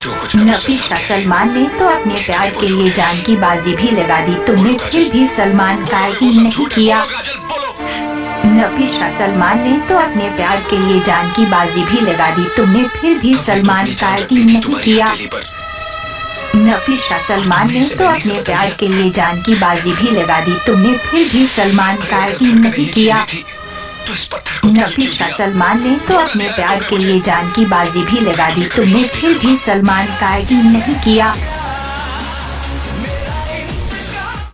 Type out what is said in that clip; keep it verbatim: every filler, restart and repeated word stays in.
नफीसा सलमान ने तो अपने प्यार के लिए जान की बाजी भी लगा दी, तुमने फिर भी सलमान का यकीन नहीं किया। नफीसा सलमान ने तो अपने प्यार के लिए जान की बाजी भी लगा दी, तुमने फिर भी सलमान का यकीन नहीं किया। नफीसा सलमान ने तो अपने प्यार के लिए जान की बाजी भी लगा दी, तुमने फिर भी सलमान का यकीन नहीं किया। नफीसा सलमान ने तो अपने प्यार के लिए जान की बाजी भी लगा दी, तुमने फिर भी सलमान का यकीन नहीं किया।